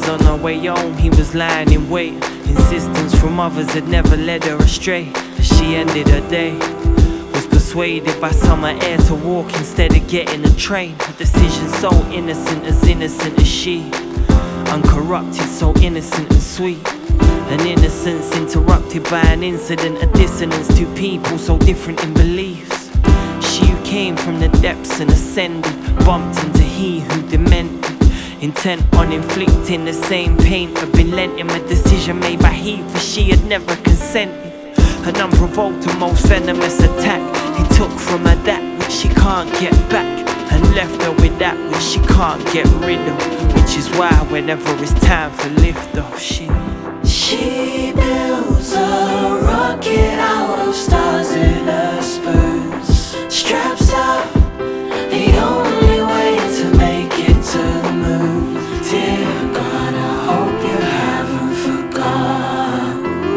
was on her way home, he was lying in wait. Insistence from others had never led her astray. As she ended her day, was persuaded by summer air to walk instead of getting a train. A decision so innocent as she. Uncorrupted, so innocent and sweet. An innocence interrupted by an incident, a dissonance. Two people so different in beliefs. She who came from the depths and ascended bumped into he who demented, intent on inflicting the same pain had been lent him. A decision made by he, for she had never consented. An unprovoked and most venomous attack. He took from her that which she can't get back, and left her with that which she can't get rid of. Which is why whenever it's time for lift off, she builds a rocket out of stars in her spurs. Straps up, the only way to make it to the moon. Dear God, I hope you haven't forgot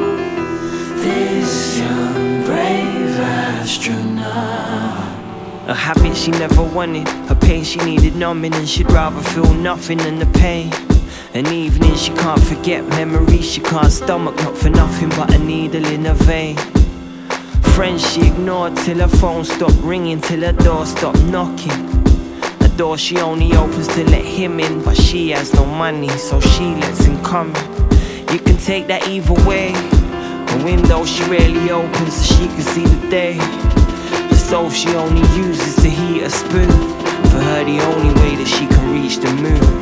this young brave astronaut. a habit she never wanted, a pain she needed numbing, and she'd rather feel nothing than the pain. An evening she can't forget, memories she can't stomach, not for nothing but a needle in her vein. Friends she ignored till her phone stopped ringing, till her door stopped knocking. A door she only opens to let him in, but she has no money, so she lets him come in. You can take that either way. A window she rarely opens so she can see the day. The stove she only uses to heat a spoon. For her the only way that she can reach the moon.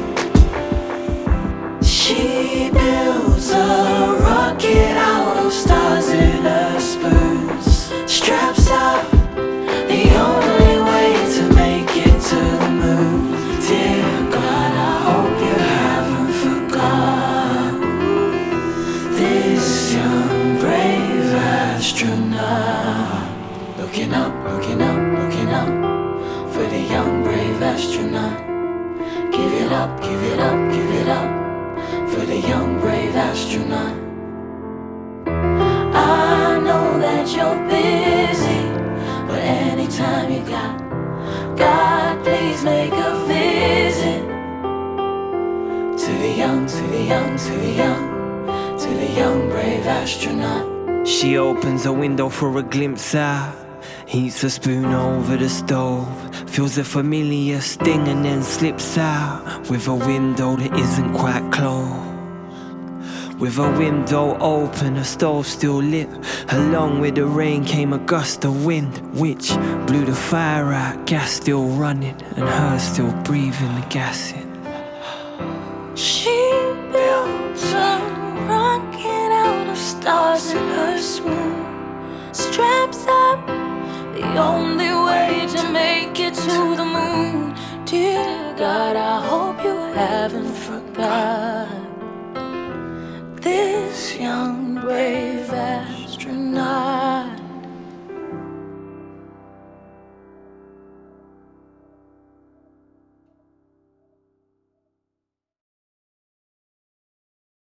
She builds a rocket out of stars in her spurs. Straps up, the only way to make it to the moon. Dear God, I hope you haven't forgot this young brave astronaut. Looking up, looking up, looking up for the young brave astronaut. Give it up, give it up, give it up for the young brave astronaut. I know that you're busy, but anytime you got, God, please make a visit to the young, to the young, to the young, to the young brave astronaut. She opens a window for a glimpse out, heats a spoon over the stove, feels a familiar sting and then slips out with a window that isn't quite closed. With a window open, a stove still lit. Along with the rain came a gust of wind, which blew the fire out, gas still running, and her still breathing the gas in. She builds a rocket out of stars in her swoon. Straps up, the only way to make it to the moon. Dear God, I hope you haven't forgot this young brave astronaut.